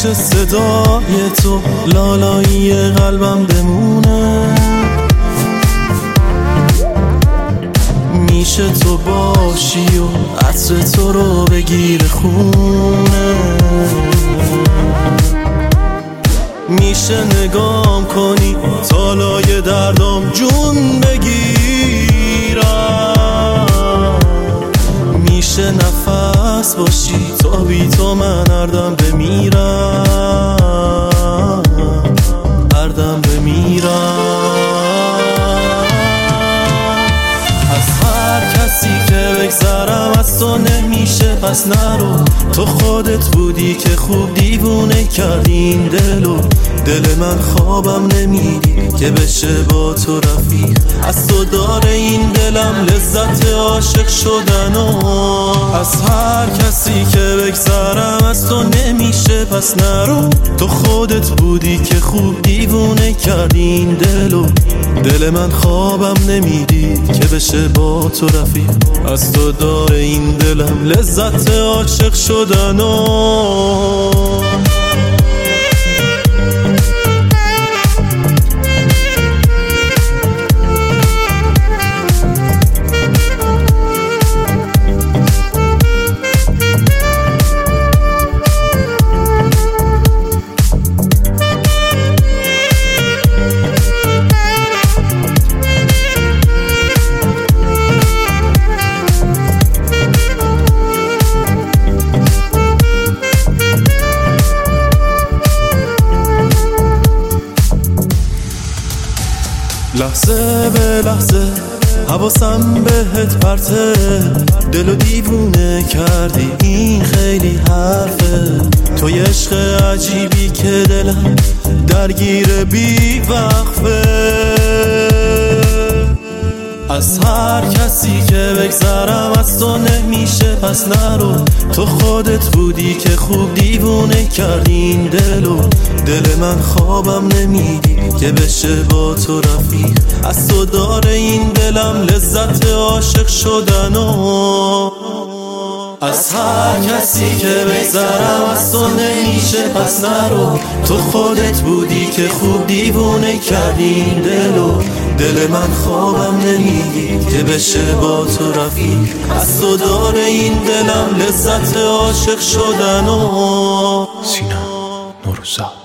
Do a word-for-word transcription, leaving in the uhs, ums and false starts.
میشه صدای تو لالایی قلبم بمونه، میشه تو باشی و عطر تو رو بگیر خونه، میشه نگام کنی تالای دردام جون بگیرم، میشه نفس باشی تا بی تو من هردم بمیرم، هردم بمیرم. از هر کسی که بگذرم از تو نمیشه پس نرو، تو خودت بودی که خوب دیوونه کردی این دلو، دل من خوابم نمیدی که بشه با تو رفیق، از تو داره این دلم لذت عاشق شدن و از هر کسی که بگذرم از تو نمیشه پس نرو، تو خودت بودی که خوب دیوونه کردی این دلو، دل من خوابم نمیدی که بشه با تو رفیق، از تو داره این دلم لذت عاشق شدن و لحظه به لحظه حواسم بهت پرته، دلو دیوونه کردی این خیلی حرفه، تو یه عشق عجیبی که دلم درگیر بی وقفه، از هر کسی که بگذرم از تو نمیشه پس نرو، تو خودت بودی که خوب دیوونه کردی این دلو، دل من خوابم نمیدی که بشه با تو رفیق، از تو داره این دلم لذت عاشق شدن و از هر کسی که بگذرم از تو نمیشه پس نرو، تو خودت بودی که خوب دیوونه کردی این دلو، دل من خوابم نمیدی که بشه با تو رفیق، از تو داره این دلم لذت عاشق شدن و سینا نوروزاد.